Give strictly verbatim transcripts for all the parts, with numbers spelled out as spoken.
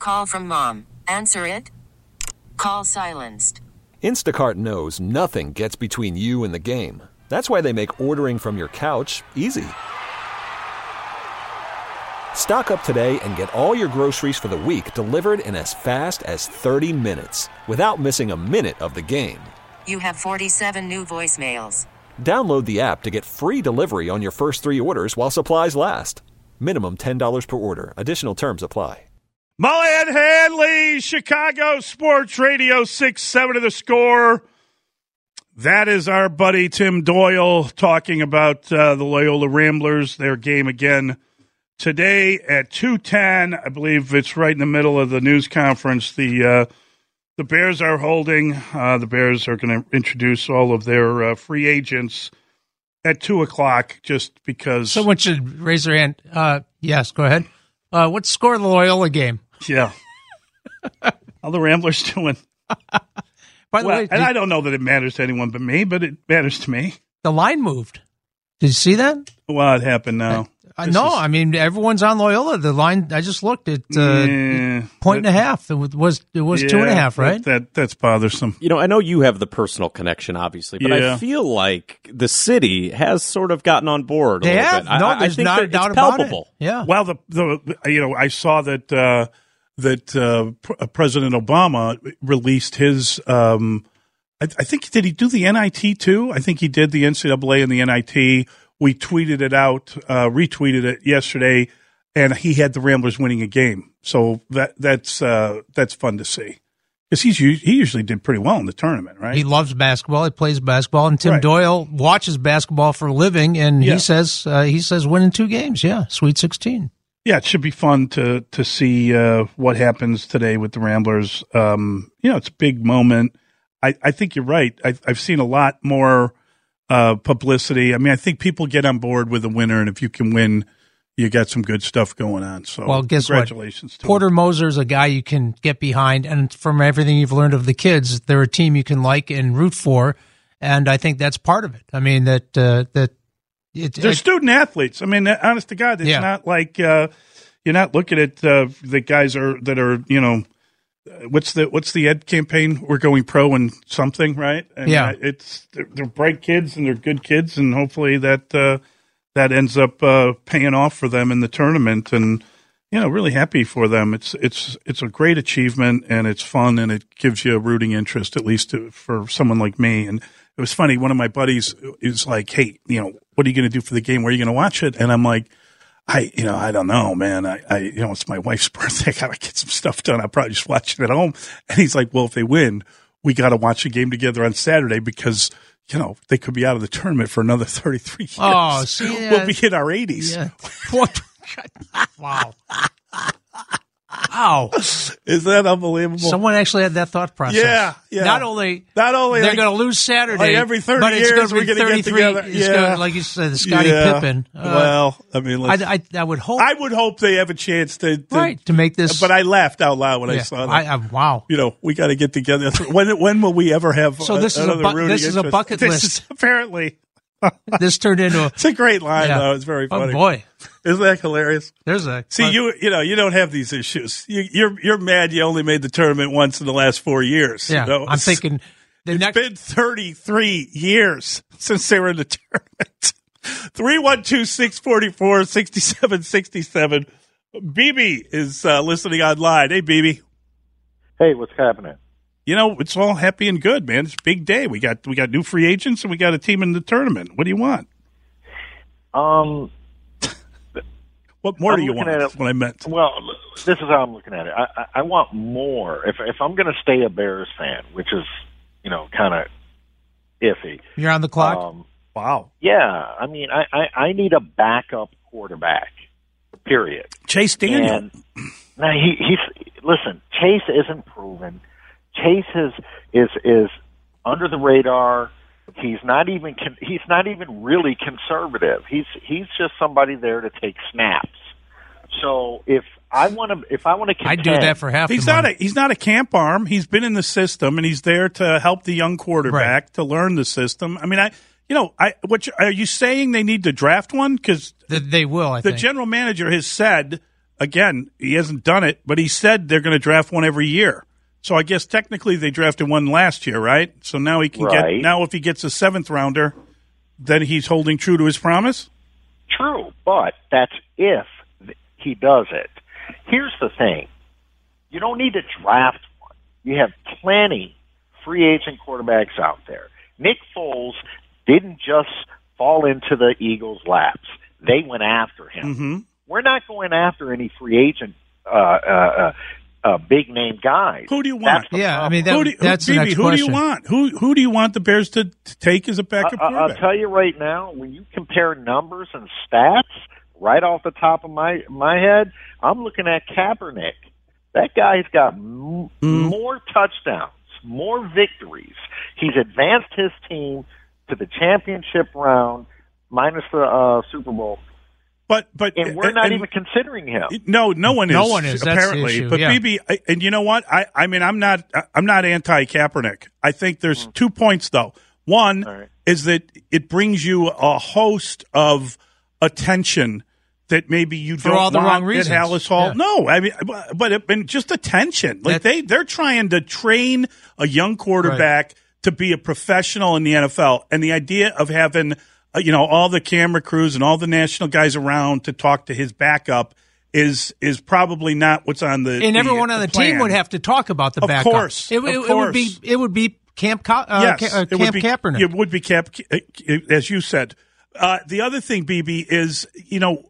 Call from mom. Answer it. Call silenced. Instacart knows nothing gets between you and the game. That's why they make ordering from your couch easy. Stock up today and get all your groceries for the week delivered in as fast as thirty minutes without missing a minute of the game. You have forty-seven new voicemails. Download the app to get free delivery on your first three orders while supplies last. Minimum ten dollars per order. Additional terms apply. Mully and Hanley, Chicago Sports Radio, six seven to the Score. That is our buddy Tim Doyle talking about uh, the Loyola Ramblers, their game again today at two ten. I believe it's right in the middle of the news conference. The uh, the Bears are holding. Uh, the Bears are going to introduce all of their uh, free agents at two o'clock just because. Someone should raise their hand. Uh, yes, go ahead. Uh, what's the score of the Loyola game? Yeah. How the Ramblers doing? By the well, way, and did, I don't know that it matters to anyone but me, but it matters to me. the line moved. Did you see that? Well, it happened now. Uh, no, is, I mean everyone's on Loyola. The line I just looked at uh, yeah, point that, and a half. It was it was yeah, two and a half, right? That, that that's bothersome. You know, I know you have the personal connection, obviously, but Yeah. I feel like the city has sort of gotten on board a They little have. bit. No, I, I there's think not a that doubt it's about palpable. it. Yeah. Well, the the you know I saw that uh, that uh, P- President Obama released his. Um, I, I think did he do the N I T too? I think he did the N C double A and the N I T. We tweeted it out, uh, retweeted it yesterday, and he had the Ramblers winning a game. So that that's uh, that's fun to see because he's he usually did pretty well in the tournament, right? He loves basketball. He plays basketball, and Tim Right. Doyle watches basketball for a living. And Yeah. he says uh, he says winning two games, yeah, Sweet sixteen. Yeah, it should be fun to to see uh, what happens today with the Ramblers. Um, you know, it's a big moment. I, I think you're right. I, I've seen a lot more uh, publicity. I mean, I think people get on board with a winner, and if you can win, you got some good stuff going on. So, Well, guess congratulations what? to Porter him. Moser's a guy you can get behind, and from everything you've learned of the kids, they're a team you can like and root for, and I think that's part of it. I mean that uh, that it, They're it, student athletes. I mean, honest to God, it's Yeah. not like uh, you're not looking at uh, the guys are that are you know. What's the what's the ed campaign? We're going pro in something, right? And Yeah. uh, it's they're, they're bright kids and they're good kids, and hopefully that uh, that ends up uh, paying off for them in the tournament. And you know, really happy for them. It's it's it's a great achievement, and it's fun, and it gives you a rooting interest, at least to, for someone like me. And it was funny. One of my buddies is like, "Hey, you know, what are you going to do for the game? Where are you going to watch it?" And I'm like, I, you know, I don't know, man. I, I, you know, it's my wife's birthday. I gotta get some stuff done. I'll probably just watch it at home. And he's like, well, if they win, we got to watch a game together on Saturday because, you know, they could be out of the tournament for another thirty-three years. Oh, see, we'll uh, be in our eighties. yeah. What? Wow. Wow. Is that unbelievable? Someone actually had that thought process. Yeah, yeah. Not only Not only they're like- going to lose Saturday, like every thirty but it's years gonna we're be gonna get thirty-three. together. It's Yeah. gonna, like you said, the Scottie Yeah. Pippen. Uh, well, I mean, let's- I, I, I would hope I would hope they have a chance to, to right to make this. But I laughed out loud when I yeah, saw that. I, I, wow. You know, we got to get together. When when will we ever have? So this is a another bu- rooting this is a interest? bucket This list. is apparently, This turned into a, it's a great line yeah. though. It's very funny. Oh boy, Isn't that hilarious? there's a See, you you know you don't have these issues. You, you're you're mad you only made the tournament once in the last four years. Yeah, you know? I'm thinking the It's next. been thirty-three years since they were in the tournament. three one two, six four four, six seven six seven. B B is uh, listening online. Hey, B B. Hey, what's happening? You know, it's all happy and good, man. It's a big day. We got we got new free agents and we got a team in the tournament. What do you want? Um, What more I'm do you looking want? at it- That's what I meant. well, this is how I'm looking at it. I, I, I want more. If if I'm going to stay a Bears fan, which is, you know, kind of iffy. You're on the clock. Um, Wow. yeah, I mean, I, I, I need a backup quarterback. Period. Chase Daniel. And now he he's listen. Chase isn't proven. Chase is is is under the radar. He's not even con- he's not even really conservative. He's he's just somebody there to take snaps. So if I want to if I want to I'd do that for half. He's the not money. a he's not a camp arm. He's been in the system and he's there to help the young quarterback Right. to learn the system. I mean, I you know, I what you, are you saying they need to draft one? Because Th- they will. I the think. general manager has said again, he hasn't done it, but he said they're going to draft one every year. So I guess technically they drafted one last year, right? So now he can Right. get, now if he gets a seventh rounder, then he's holding true to his promise? True, but that's if he does it. Here's the thing. You don't need to draft one. You have plenty free agent quarterbacks out there. Nick Foles didn't just fall into the Eagles' laps. They went after him. Mm-hmm. We're not going after any free agent uh, uh, uh, uh, big-name guys. Who do you want? That's the Yeah, I problem. mean, that, Who do, who, that's the B B, next who question. do you want? Who who do you want the Bears to, to take as a backup I, I- I'll quarterback? tell you right now, when you compare numbers and stats, right off the top of my my head, I'm looking at Kaepernick. That guy's got m- Mm. more touchdowns, more victories. He's advanced his team to the championship round, minus the uh, Super Bowl, But but and we're not and- even considering him. No, no one is. No one is. That's the apparently. issue, But yeah. B B, I- and you know what? I, I mean, I'm not. I'm not anti Kaepernick. I think there's two points though. One All right. is that it brings you a host of attention that maybe you For don't all the want wrong at reasons. Hallis Hall. Yeah. No, I mean, but but it, and just attention. Like That- they they're trying to train a young quarterback to be a professional in the N F L, and the idea of having uh, you know all the camera crews and all the national guys around to talk to his backup is is probably not what's on the And the, everyone on the, team plan. would have to talk about the Of backup. course, it, of it, it would be course. it would be Camp Co- uh, Yes, Ca- uh, it would Camp be, Kaepernick. It would be Camp, as you said. Uh, the other thing, B B, is you know,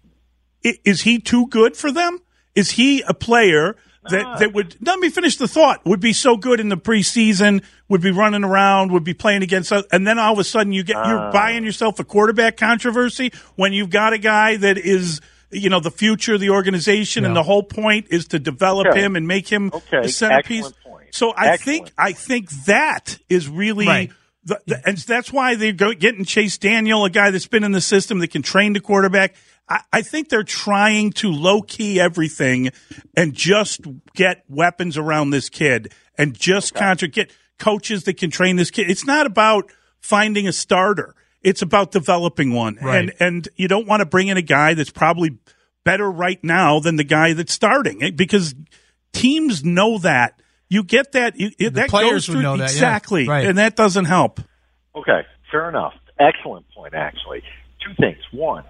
i- is he too good for them? Is he a player that, that would let me finish the thought? Would be so good in the preseason, would be running around, would be playing against us, and then all of a sudden you get you're buying yourself a quarterback controversy when you've got a guy that is. You know, the future of the organization, and Yeah. the whole point is to develop Okay. him and make him Okay, the centerpiece. excellent point. So I Excellent think I think that is really Right. the, the, and that's why they're go, getting Chase Daniel, a guy that's been in the system that can train the quarterback. I, I think they're trying to low key everything and just get weapons around this kid and just Okay. contra- get coaches that can train this kid. It's not about finding a starter. It's about developing one. Right. And and you don't want to bring in a guy that's probably better right now than the guy that's starting eh, because teams know that. You get that. You, The that players goes would through know that, yeah. exactly, Right. and that doesn't help. Okay, fair enough. Excellent point, actually. Two things. One,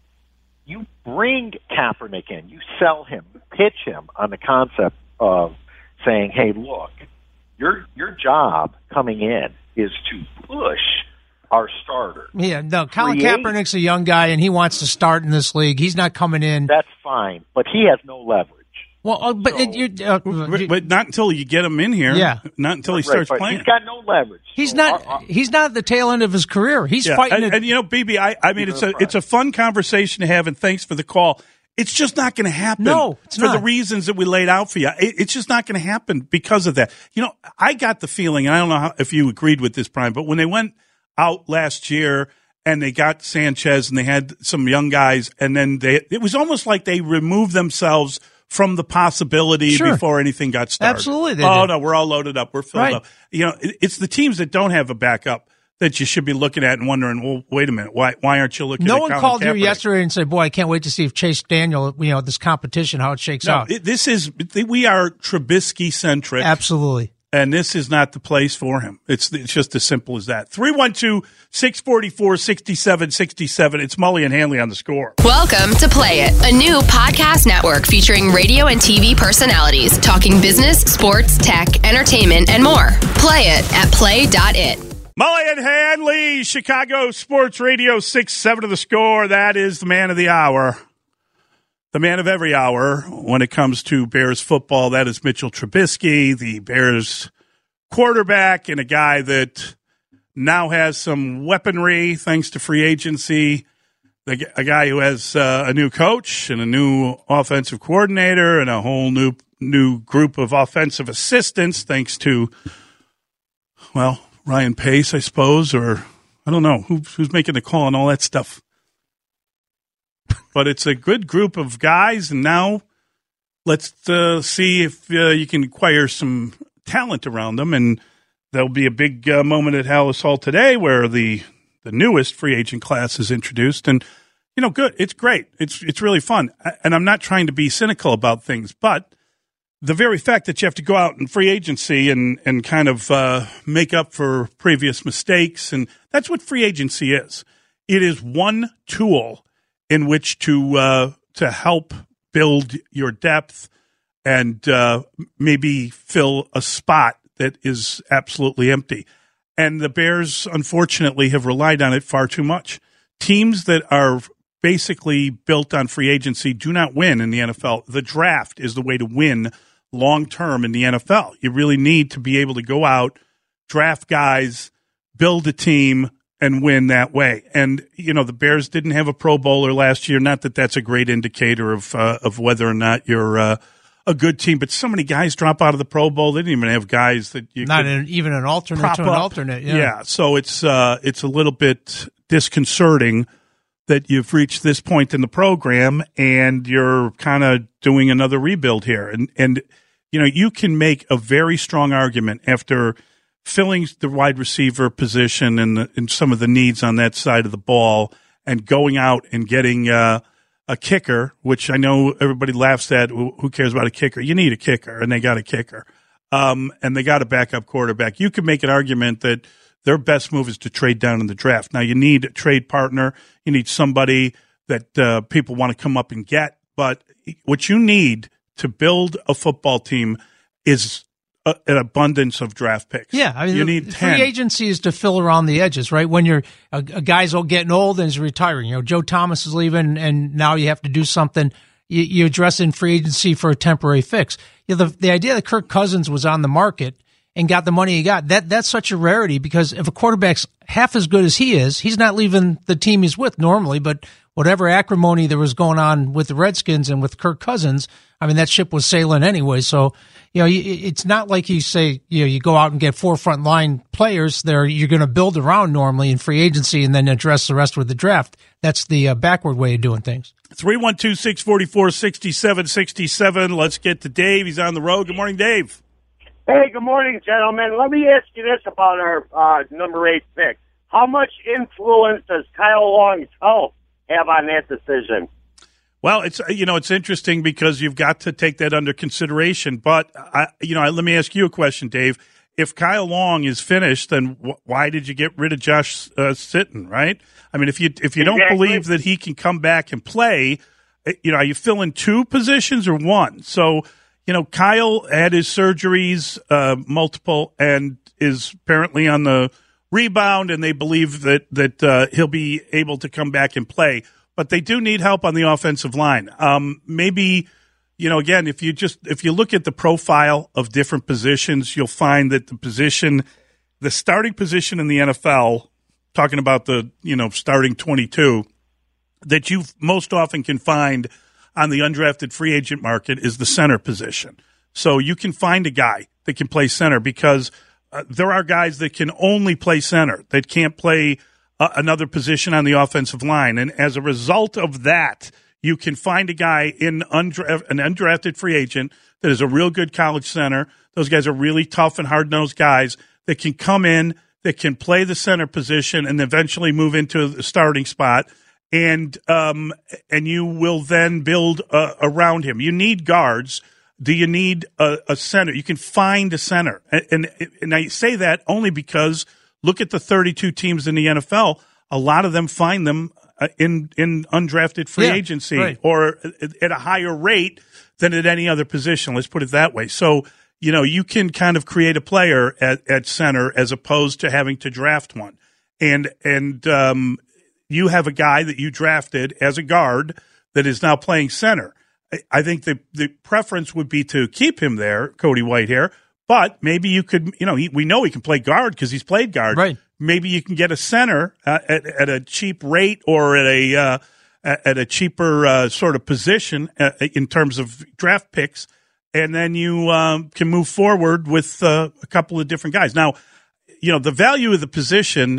you bring Kaepernick in, you sell him, you pitch him on the concept of saying, hey, look, your your job coming in is to push our starter. Yeah, no, Colin Create- Kaepernick's a young guy, and he wants to start in this league. He's not coming in. That's fine, but he has no leverage. Well, uh, but it, you, uh, But, but not until you get him in here. Yeah. Not until he Right, starts but playing. he's got no leverage. he's So not. our- our- He's not at the tail end of his career. He's Yeah, fighting. and, it. and you know, B B, I, I mean, He's it's a in the it's a fun conversation to have, and thanks for the call. It's just not going to happen. No, it's for not. the reasons that we laid out for you. It, it's just not going to happen because of that. You know, I got the feeling, and I don't know how, if you agreed with this, Brian, but when they went out last year and they got Sanchez and they had some young guys, and then they, it was almost like they removed themselves from the possibility Sure. before anything got started. Absolutely they Oh did. no, we're all loaded up. We're filled Right. up. You know, it, it's the teams that don't have a backup that you should be looking at and wondering, well, wait a minute, why why aren't you looking? no at one Colin called you Kaepernick? yesterday and said, "Boy, I can't wait to see if Chase Daniel, you know, this competition, how it shakes No, out." it, this is we are Trubisky centric, Absolutely. and this is not the place for him. It's it's just as simple as that. three one two, six four four, six seven six seven. It's Mully and Hanley on the Score. Welcome to Play It, a new podcast network featuring radio and T V personalities talking business, sports, tech, entertainment, and more. Play it at play dot it. Mully and Hanley, Chicago Sports Radio, six seven of the Score. That is the man of the hour. The man of every hour when it comes to Bears football. That is Mitchell Trubisky, the Bears quarterback, and a guy that now has some weaponry thanks to free agency. The, a guy who has uh, a new coach and a new offensive coordinator and a whole new new group of offensive assistants thanks to, well, Ryan Pace, I suppose, or I don't know who, who's making the call and all that stuff. But it's a good group of guys, and now let's uh, see if uh, you can acquire some talent around them. And there'll be a big uh, moment at Hallis Hall today where the the newest free agent class is introduced. And you know, good. It's great. It's it's really fun. And I'm not trying to be cynical about things, but the very fact that you have to go out in free agency and, and kind of uh, make up for previous mistakes, and that's what free agency is. It is one tool in which to uh, to help build your depth and uh, maybe fill a spot that is absolutely empty. And the Bears, unfortunately, have relied on it far too much. Teams that are basically built on free agency do not win in the N F L. The draft is the way to win long-term in the N F L. You really need to be able to go out, draft guys, build a team, and win that way. And, you know, the Bears didn't have a Pro Bowler last year. Not that that's a great indicator of uh, of whether or not you're uh, a good team, but so many guys drop out of the Pro Bowl. They didn't even have guys that you not could an, even an alternate prop to an up. alternate. Yeah. yeah, so it's uh, it's a little bit disconcerting that you've reached this point in the program and you're kind of doing another rebuild here. And, and, you know, you can make a very strong argument after filling the wide receiver position and, the, and some of the needs on that side of the ball and going out and getting uh, a kicker, which I know everybody laughs at. Who cares about a kicker? You need a kicker, and they got a kicker. Um, and they got a backup quarterback. You can make an argument that their best move is to trade down in the draft. Now, you need a trade partner. You need somebody that uh, people want to come up and get. But what you need to build a football team is a, an abundance of draft picks. Yeah, I mean, you need free ten. agency is to fill around the edges, right? When you're a, a guy's all getting old and is retiring. You know, Joe Thomas is leaving, and now you have to do something. You, you address in free agency for a temporary fix. You know, the the idea that Kirk Cousins was on the market and got the money he got, that that's such a rarity, because if a quarterback's half as good as he is, he's not leaving the team he's with normally. But whatever acrimony there was going on with the Redskins and with Kirk Cousins, I mean, that ship was sailing anyway. So, you know, it's not like you say, you know, you go out and get four front line players there you're going to build around normally in free agency and then address the rest with the draft. That's the uh, backward way of doing things. three one two, six four four, six seven six seven. Let's get to Dave. He's on the road. Good morning, Dave. Hey, good morning, gentlemen. Let me ask you this about our uh, number eight pick. How much influence does Kyle Long's health have on that decision? Well, it's you know it's interesting because you've got to take that under consideration. But I, you know, let me ask you a question, Dave. If Kyle Long is finished, then wh- why did you get rid of Josh uh, Sitton? Right? I mean, if you if you don't Exactly. believe that he can come back and play, you know, are you filling two positions or one? So. You know, Kyle had his surgeries, uh, multiple, and is apparently on the rebound, and they believe that that uh, he'll be able to come back and play. But they do need help on the offensive line. Um, maybe, you know, again, if you just if you look at the profile of different positions, you'll find that the position, the starting position in the N F L, talking about the you know starting twenty-two, that you most often can find on the undrafted free agent market is the center position. So you can find a guy that can play center because uh, there are guys that can only play center, that can't play uh, another position on the offensive line. And as a result of that, you can find a guy in undra- an undrafted free agent that is a real good college center. Those guys are really tough and hard-nosed guys that can come in, that can play the center position and eventually move into the starting spot. And um, and you will then build uh, around him. You need guards. Do you need a, a center? You can find a center. And, and and I say that only because look at the thirty-two teams in the N F L. A lot of them find them uh, in in undrafted free Yeah, agency right. or at a higher rate than at any other position. Let's put it that way. So you know you can kind of create a player at, at center as opposed to having to draft one. And and um, you have a guy that you drafted as a guard that is now playing center. I think the the preference would be to keep him there, Cody Whitehair, but maybe you could, you know, he, we know he can play guard because he's played guard. Right. Maybe you can get a center uh, at, at a cheap rate or at a uh, at a cheaper uh, sort of position uh, in terms of draft picks, and then you um, can move forward with uh, a couple of different guys. Now, you know, the value of the position,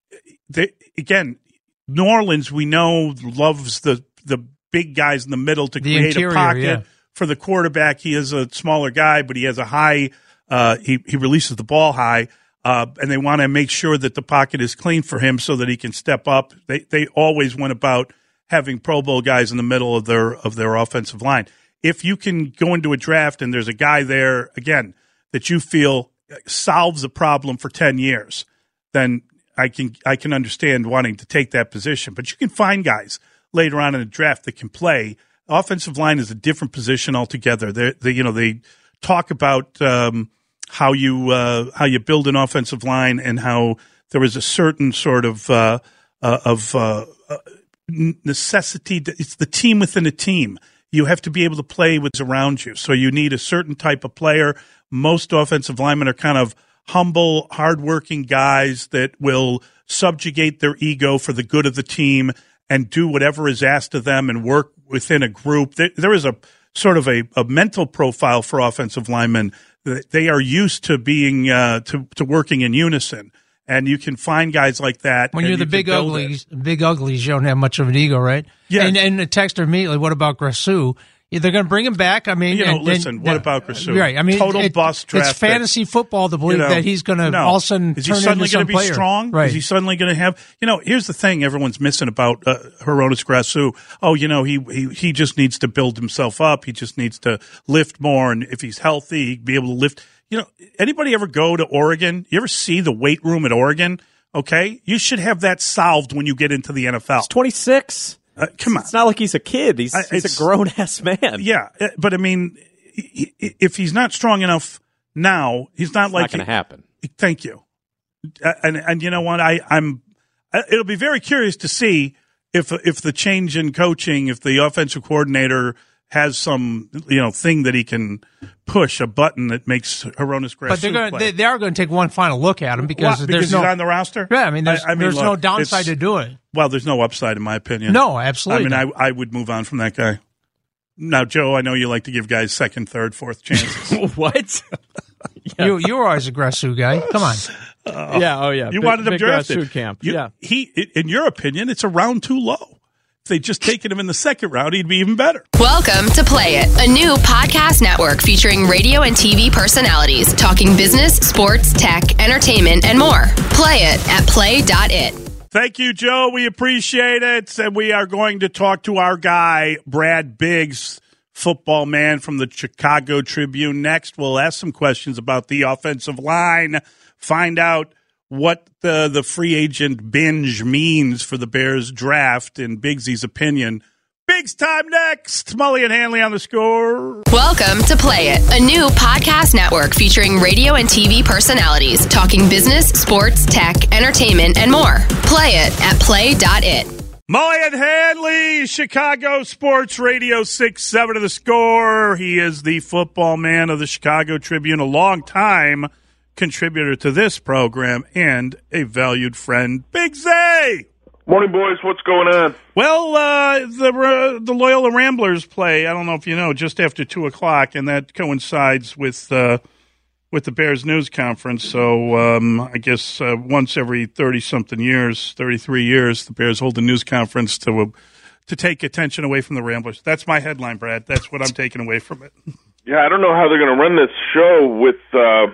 they, again, New Orleans, we know, loves the the big guys in the middle to The create interior, a pocket yeah. for the quarterback. He is a smaller guy, but he has a high uh, – he, he releases the ball high, uh, and they want to make sure that the pocket is clean for him so that he can step up. They they always went about having Pro Bowl guys in the middle of their of their offensive line. If you can go into a draft and there's a guy there, again, that you feel solves a problem for ten years, then I can I can understand wanting to take that position. But you can find guys later on in the draft that can play. Offensive line is a different position altogether. They, they you know, they talk about um, how you uh, how you build an offensive line and how there is a certain sort of uh, uh, of uh, uh, necessity. It's the team within a team. You have to be able to play what's around you. So you need a certain type of player. Most offensive linemen are kind of humble, hardworking guys that will subjugate their ego for the good of the team and do whatever is asked of them and work within a group. There, there is a sort of a, a mental profile for offensive linemen. They are used to being uh, to, to working in unison. And you can find guys like that. When you're the you big uglies, it. big uglies, you don't have much of an ego, right? Yeah. And, and the texter immediately, what about Grasu? They're going to bring him back. I mean, you know, and, listen. and, what about Grasu? Right. I mean, total it, bust draft. It's fantasy football to believe you know, that he's going to no. all of a sudden is turn he suddenly into some be player. strong? Right. Is he suddenly going to have? You know, here's the thing: everyone's missing about uh, Hroniss Grasu. Oh, you know, he, he he just needs to build himself up. He just needs to lift more, and if he's healthy, he'd be able to lift. You know, anybody ever go to Oregon? You ever see the weight room at Oregon? Okay, you should have that solved when you get into the N F L. He's twenty-six. Uh, come on, it's not like he's a kid. He's I, he's a grown ass man. Yeah, but I mean, if he's not strong enough now, he's not it's like not going to happen. Thank you. And and you know what? I I'm. It'll be very curious to see if if the change in coaching, if the offensive coordinator has some you know thing that he can push, a button that makes Hroniss Grasu But they're going. play. They, they are going to take one final look at him because What? there's because no he's on the roster. Yeah, I mean, there's, I, I mean, there's look, no downside it's- to do it. Well, there's no upside in my opinion. No, absolutely. I mean, I I would move on from that guy. Now, Joe, I know you like to give guys second, third, fourth chances. What? yeah. You you were always a Grasu guy. Come on. Uh, yeah. Oh, yeah. You big, wanted him big drafted. Grasu camp. You, yeah. He, in your opinion, it's a round too low. If they just taken him in the second round, he'd be even better. Welcome to Play It, a new podcast network featuring radio and T V personalities talking business, sports, tech, entertainment, and more. Play it at play dot it. Thank you, Joe. We appreciate it. And we are going to talk to our guy, Brad Biggs, football man from the Chicago Tribune. Next, we'll ask some questions about the offensive line, find out what the, the free agent binge means for the Bears draft, in Biggsy's opinion. Biggs time next. Mully and Hanley on the score. Welcome to Play It, a new podcast network featuring radio and T V personalities talking business, sports, tech, entertainment, and more. Play it at play dot it. Mully and Hanley, Chicago Sports Radio six seven of the score. He is the football man of the Chicago Tribune, a long time contributor to this program and a valued friend. Biggsy! Morning, boys. What's going on? Well, uh, the uh, the Loyola Ramblers play, I don't know if you know, just after two o'clock, and that coincides with uh, with the Bears news conference. So um, I guess uh, once every thirty-something years, thirty-three years, the Bears hold a news conference to uh, to take attention away from the Ramblers. That's my headline, Brad. That's what I'm taking away from it. Yeah, I don't know how they're going to run this show with uh,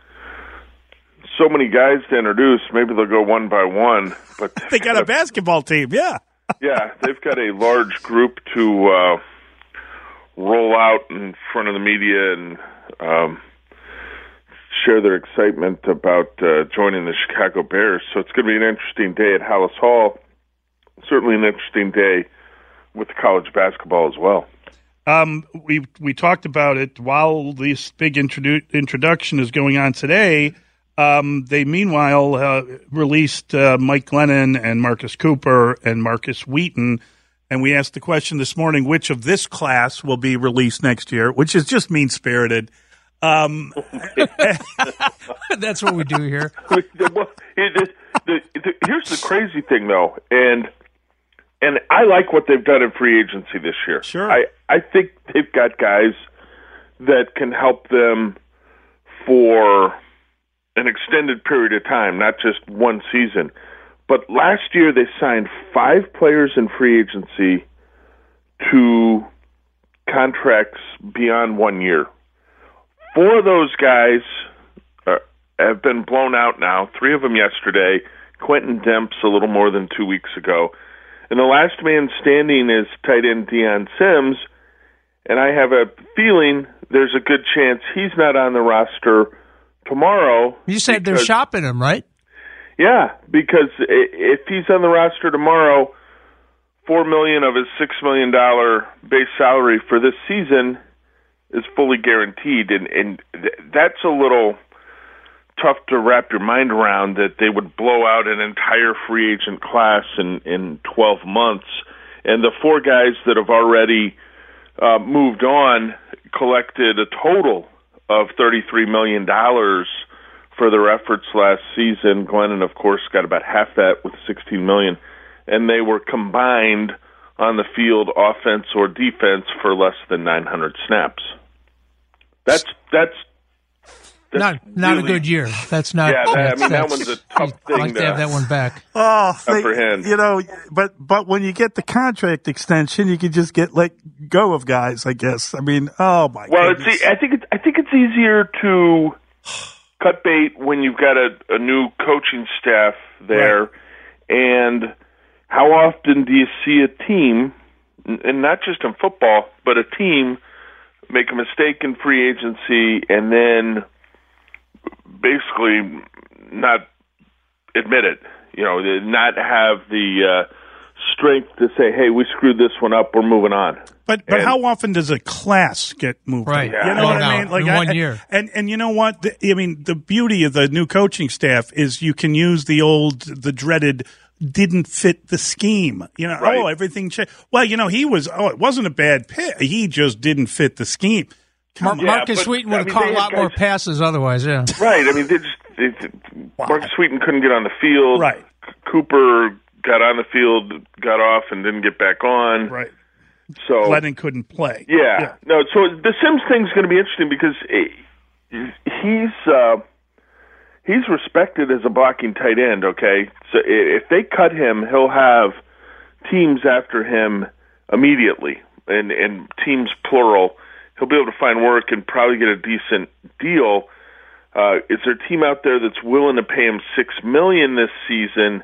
so many guys to introduce. Maybe they'll go one by one. But they got a basketball team, yeah. Yeah, they've got a large group to uh, roll out in front of the media and um, share their excitement about uh, joining the Chicago Bears. So it's going to be an interesting day at Hallis Hall. Certainly an interesting day with college basketball as well. Um, we we talked about it while this big introdu- introduction is going on today. Um, they meanwhile uh, released uh, Mike Glennon and Marcus Cooper and Marcus Wheaton, and we asked the question this morning: which of this class will be released next year? Which is just mean spirited. Um, That's what we do here. Well, it, the, the, here's the crazy thing, though, and and I like what they've done in free agency this year. Sure, I I think they've got guys that can help them for an extended period of time, not just one season. But last year they signed five players in free agency to contracts beyond one year. Four of those guys uh, have been blown out now, three of them yesterday, Quentin Demps a little more than two weeks ago. And the last man standing is tight end Deion Sims, and I have a feeling there's a good chance he's not on the roster tomorrow. You said because, they're shopping him, right? Yeah, because if he's on the roster tomorrow, four million dollars of his six million dollars base salary for this season is fully guaranteed, and, and that's a little tough to wrap your mind around, that they would blow out an entire free agent class in, in twelve months. And the four guys that have already uh, moved on collected a total of thirty-three million dollars for their efforts last season. Glennon, of course, got about half that with sixteen million dollars, and they were combined on the field, offense or defense, for less than nine hundred snaps. That's that's, that's not not really, a good year. That's not. Yeah, that, that's, I mean that that's, one's a tough thing I'd like to, to have that one back. Oh, they, apprehend. You know, but but when you get the contract extension, you can just get let go of guys. I guess. I mean, oh my. Well, goodness. it's I think it's I think it's easier to cut bait when you've got a, a new coaching staff there, right. And how often do you see a team, and not just in football, but a team make a mistake in free agency and then basically not admit it, you know, not have the uh, strength to say, hey, we screwed this one up, we're moving on. But but and, how often does a class get moved? Right. On? You know what I mean? Like in I, one year. And and you know what? The, I mean, the beauty of the new coaching staff is you can use the old, the dreaded, didn't fit the scheme. You know, right. oh, everything changed. Well, you know, he was, oh, it wasn't a bad pick. He just didn't fit the scheme. Mar- yeah, Marcus but, Sweeten would have I mean, caught a lot guys, more passes otherwise, yeah. Right. I mean, they just, they, wow. Marcus Sweeten couldn't get on the field. Right. Cooper got on the field, got off, and didn't get back on. Right. So Glennon couldn't play. Yeah. yeah. No, so the Sims thing's going to be interesting because he's uh, he's respected as a blocking tight end, okay? So if they cut him, he'll have teams after him immediately, and, and teams plural. He'll be able to find work and probably get a decent deal. Uh, is there a team out there that's willing to pay him six million dollars this season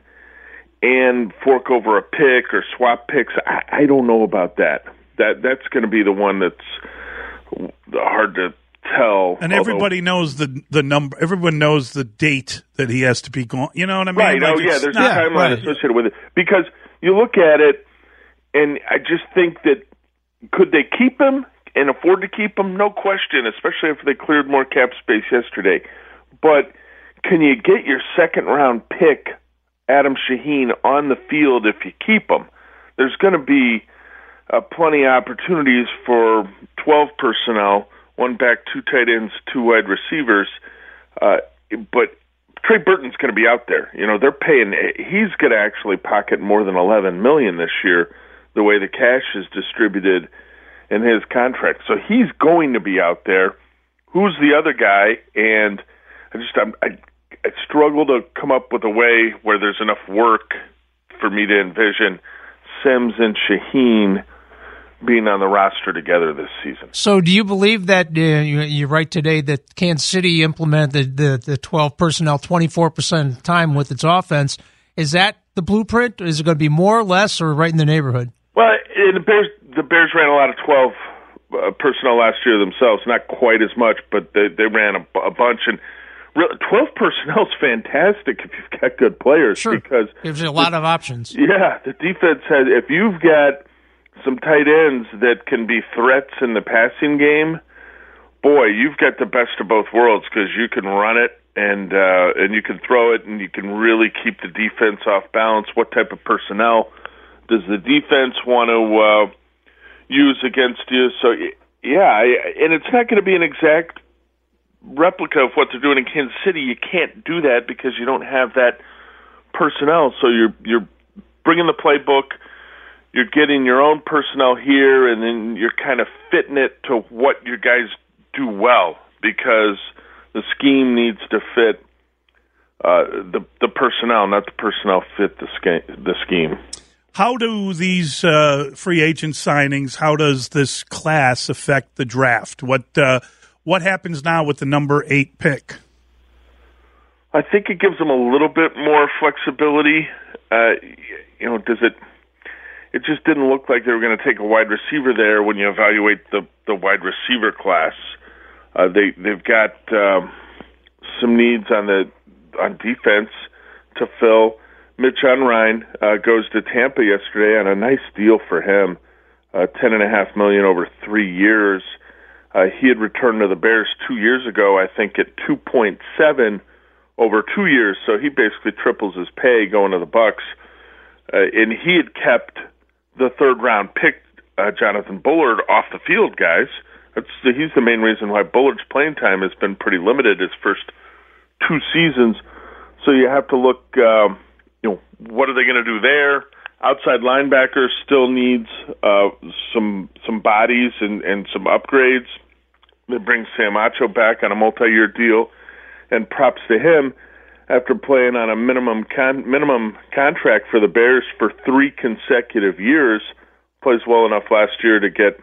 and fork over a pick or swap picks? I, I don't know about that. That that's going to be the one that's hard to tell. And although, everybody knows the the number. Everyone knows the date that he has to be gone. You know what I mean? Right. Like oh, yeah. There's not, a timeline right. associated with it. Because you look at it, and I just think that could they keep him and afford to keep him? No question, especially if they cleared more cap space yesterday. But can you get your second-round pick, Adam Shaheen, on the field if you keep him? There's going to be uh, plenty of opportunities for twelve personnel, one back, two tight ends, two wide receivers. Uh, but Trey Burton's going to be out there. You know, they're paying. He's going to actually pocket more than eleven million dollars this year, the way the cash is distributed in his contract. So he's going to be out there. Who's the other guy? And I just I'm, I, I struggle to come up with a way where there's enough work for me to envision Sims and Shaheen being on the roster together this season. So do you believe that, uh, you, you write today that Kansas City implemented the, the, the twelve personnel twenty-four percent of the time with its offense? Is that the blueprint? Is it going to be more or less or right in the neighborhood? Well, the Bears the Bears ran a lot of twelve uh, personnel last year themselves. Not quite as much, but they, they ran a, a bunch. And really, twelve personnel is fantastic if you've got good players. Sure. Because gives you a lot the, of options. Yeah, the defense has. If you've got some tight ends that can be threats in the passing game, boy, you've got the best of both worlds because you can run it and uh, and you can throw it and you can really keep the defense off balance. What type of personnel does the defense want to uh, use against you? So, yeah, I, and it's not going to be an exact replica of what they're doing in Kansas City. You can't do that because you don't have that personnel. So you're you're bringing the playbook, you're getting your own personnel here, and then you're kind of fitting it to what your guys do well because the scheme needs to fit uh, the the personnel, not the personnel fit the scheme. The scheme. How do these uh, free agent signings, how does this class affect the draft? What uh, what happens now with the number eight pick? I think it gives them a little bit more flexibility. Uh, you know, does it it just didn't look like they were going to take a wide receiver there when you evaluate the, the wide receiver class. Uh, they, they've got um, some needs on the on defense to fill. Mitch Unrein uh, goes to Tampa yesterday on a nice deal for him, uh, ten and a half million over three years. Uh, he had returned to the Bears two years ago, I think, at two point seven over two years. So he basically triples his pay going to the Bucs. Uh, and he had kept the third round pick, uh, Jonathan Bullard, off the field, guys. That's the, he's the main reason why Bullard's playing time has been pretty limited his first two seasons. So you have to look, um, you know, what are they going to do there? Outside linebacker still needs uh, some some bodies and, and some upgrades. They bring Sam Acho back on a multi-year deal, and props to him after playing on a minimum con- minimum contract for the Bears for three consecutive years. Plays well enough last year to get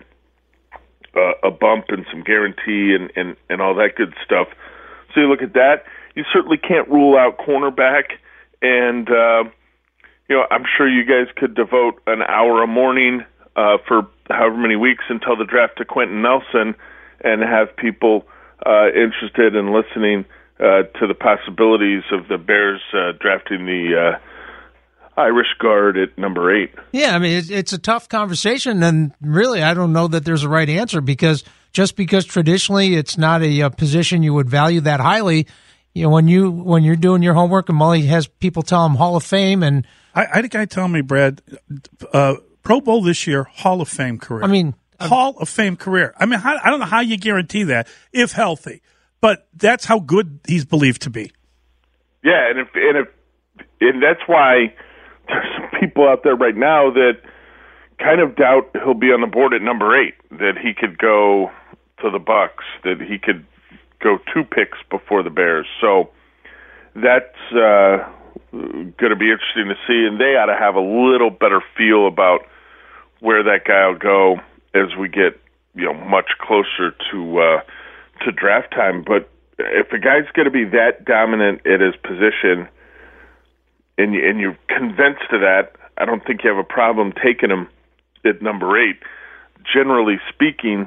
uh, a bump and some guarantee and, and, and all that good stuff. So you look at that. You certainly can't rule out cornerback, and uh, you know, I'm sure you guys could devote an hour a morning uh, for however many weeks until the draft to Quentin Nelson and have people uh, interested in listening uh, to the possibilities of the Bears uh, drafting the uh, Irish guard at number eight. Yeah, I mean, it's, it's a tough conversation, and really, I don't know that there's a right answer, because just because traditionally it's not a, a position you would value that highly, you know, when you when you're doing your homework, and Mully has people tell him Hall of Fame, and I, I had a guy tell me, Brad, uh, Pro Bowl this year, Hall of Fame career. I mean, Hall of Fame career. I mean, how, I don't know how you guarantee that if healthy, but that's how good he's believed to be. Yeah, and if and if and that's why there's some people out there right now that kind of doubt he'll be on the board at number eight, that he could go to the Bucs, that he could go two picks before the Bears. So that's uh, going to be interesting to see, and they ought to have a little better feel about where that guy will go as we get, you know, much closer to uh, to draft time. But if a guy's going to be that dominant at his position, and you, and you're convinced of that, I don't think you have a problem taking him at number eight. Generally speaking,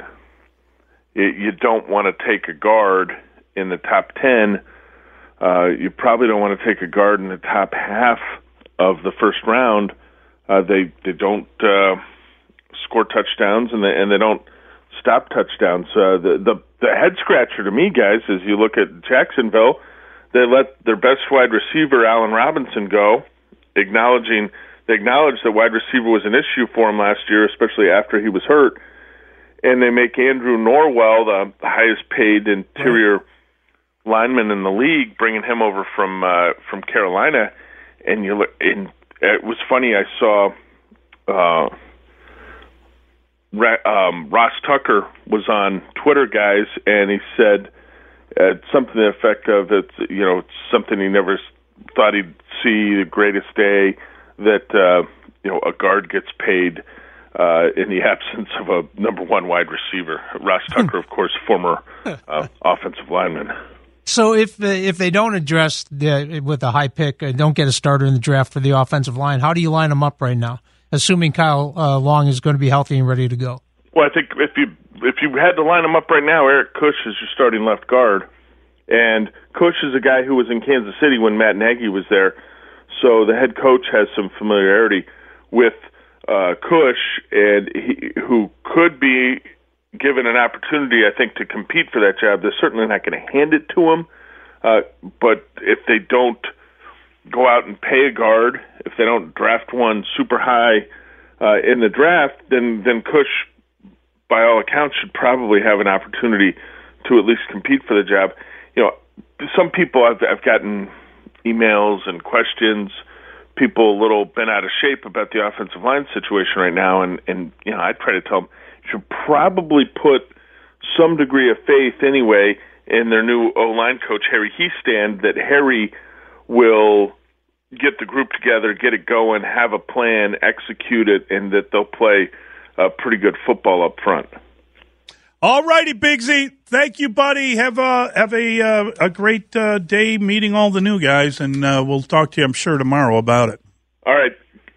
you don't want to take a guard in the top ten. Uh, you probably don't want to take a guard in the top half of the first round. Uh, they they don't uh, score touchdowns, and they and they don't stop touchdowns. Uh, the the the head scratcher to me, guys, is you look at Jacksonville. They let their best wide receiver, Allen Robinson, go, acknowledging they acknowledged that wide receiver was an issue for him last year, especially after he was hurt. And they make Andrew Norwell the, the highest paid interior lineman in the league, bringing him over from uh, from Carolina. And you look, and it was funny. I saw uh, um, Ross Tucker was on Twitter, guys, and he said uh, something to the effect of it's you know it's something he never thought he'd see the greatest day, that uh, you know a guard gets paid Uh, in the absence of a number one wide receiver. Ross Tucker, of course, former uh, offensive lineman. So if if they don't address the, with a high pick, uh, don't get a starter in the draft for the offensive line, how do you line them up right now, assuming Kyle uh, Long is going to be healthy and ready to go? Well, I think if you if you had to line them up right now, Eric Kush is your starting left guard, and Kush is a guy who was in Kansas City when Matt Nagy was there, so the head coach has some familiarity with Uh, Kush, and he, who could be given an opportunity, I think, to compete for that job. They're certainly not going to hand it to him, uh, but if they don't go out and pay a guard, if they don't draft one super high uh, in the draft, then, then Kush, by all accounts, should probably have an opportunity to at least compete for the job. You know, some people I've, I've gotten emails and questions, people a little bent out of shape about the offensive line situation right now, and, and you know, I try to tell them you should probably put some degree of faith anyway in their new O-line coach, Harry Hiestand, that Harry will get the group together, get it going, have a plan, execute it, and that they'll play uh, pretty good football up front. All righty, Bigsy. Thank you, buddy. Have a have a uh, a great uh, day meeting all the new guys, and uh, we'll talk to you, I'm sure, tomorrow about it. All right.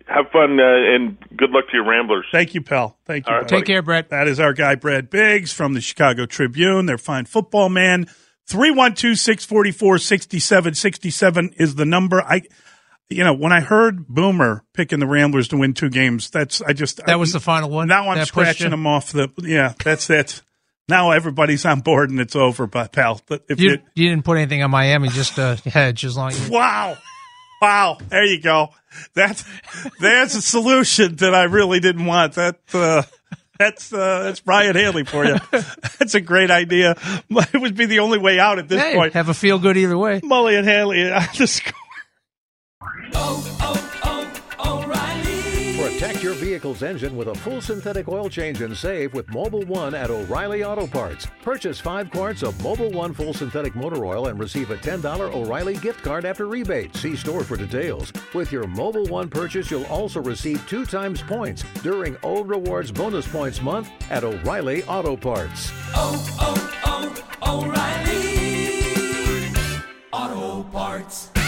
Have fun, uh, and good luck to your Ramblers. Thank you, pal. Thank you. All right, buddy. Take care, Brett. That is our guy, Brad Biggs from the Chicago Tribune. They're fine football man. three one two, six four four, six seven six seven is the number. I, you know, when I heard Boomer picking the Ramblers to win two games, that's, I just. That was the final one? Now I'm That scratching them off the, yeah, that's it. Now everybody's on board and it's over, but pal. But if You, you, you didn't put anything on Miami, just a hedge as long as you. wow. Wow. There you go. That's, that's a solution that I really didn't want. That, uh, That's uh, that's Brian Haley for you. That's a great idea. It would be the only way out at this Hey, point. have a feel good either way. Mully and Haley on the score. Oh, oh, oh, O'Reilly. Protect your vehicle's engine with a full synthetic oil change and save with Mobil One at O'Reilly Auto Parts. Purchase five quarts of Mobil One full synthetic motor oil and receive a ten dollars O'Reilly gift card after rebate. See store for details. With your Mobil One purchase, you'll also receive two times points during O Rewards Bonus Points Month at O'Reilly Auto Parts. Oh, oh, oh, O'Reilly Auto Parts.